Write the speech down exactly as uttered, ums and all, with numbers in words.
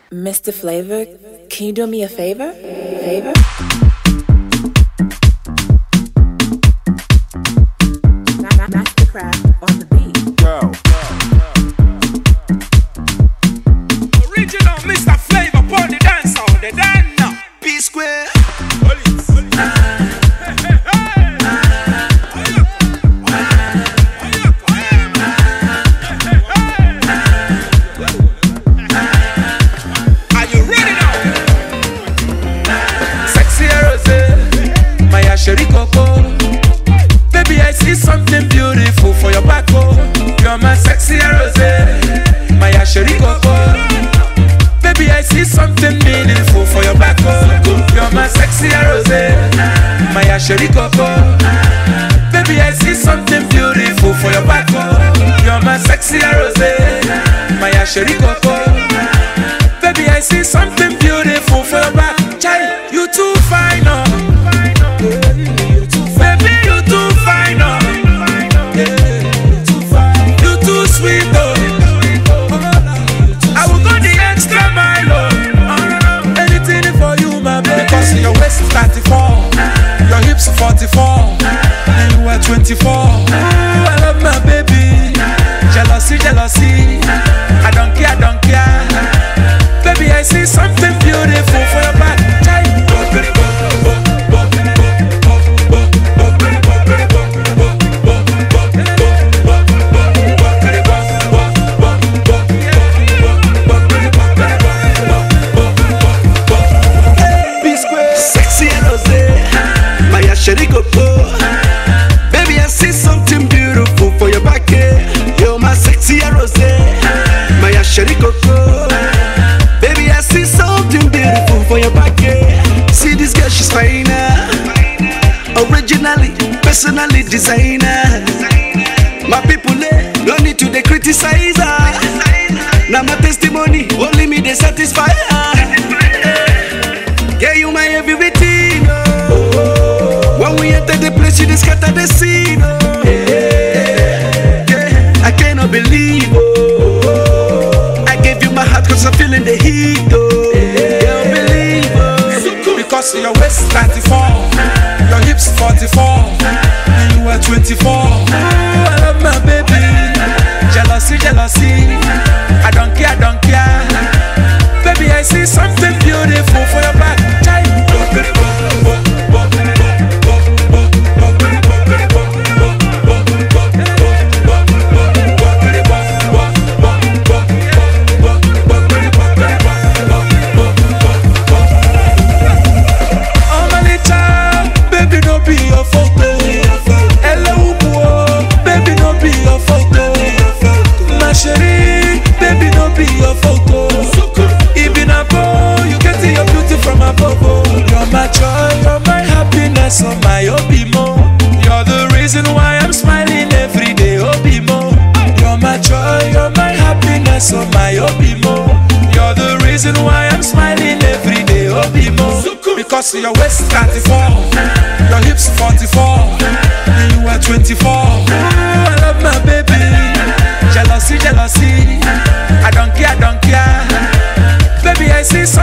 Mister Flavor, can you do me a favor? Favor? Mastercraft on the beat. Go. Original Mister Flavor on the dance hall. The dance now. P Square. Police. Sherry Coco, baby, I see something beautiful for your back, oh. You're my sexy rose, my Sherry Coco. Baby, I see something meaningful for your back, oh. You're my sexy rose, my Sherry Coco. Baby, I see something beautiful for your back, oh. You're my sexy rose, my Sherry Coco. Baby, I see something beautiful for your back. Child, you too fine, oh. Your waist is thirty-four, your hips are forty-four, and you are twenty-four. Ooh, I love my baby. Jealousy, jealousy. I don't care, I don't care. Baby, I see something beautiful for your back. Sherry Coco, baby, I see something beautiful for your back. You're my sexy rose, my Sherry Coco. Baby, I see something beautiful for your back. See this girl, she's finer, originally, personally designer. My people, no need to they criticize her. Now my testimony, only me they satisfy her. Yeah, you my everything. When we enter the place, you just scatter the scene. Oh. Yeah, yeah, I cannot believe. Oh. I gave you my heart cause I'm feeling the heat. Oh. Yeah, can't believe. Oh. Because your waist is thirty-four, your hips forty-four, and you are twenty-four. Ooh, I love my baby. Jealousy, jealousy. I don't care, I don't care. Baby, I see something beautiful for your back. So my Obimo, you're the reason why I'm smiling every day, Obimo. You're my joy, you're my happiness, oh my Obimo. You're the reason why I'm smiling every day, Obimo. Because your waist is thirty-four, your hips forty-four, and you are twenty-four. Ooh, I love my baby. Jealousy, jealousy. I don't care, I don't care. Baby, I see so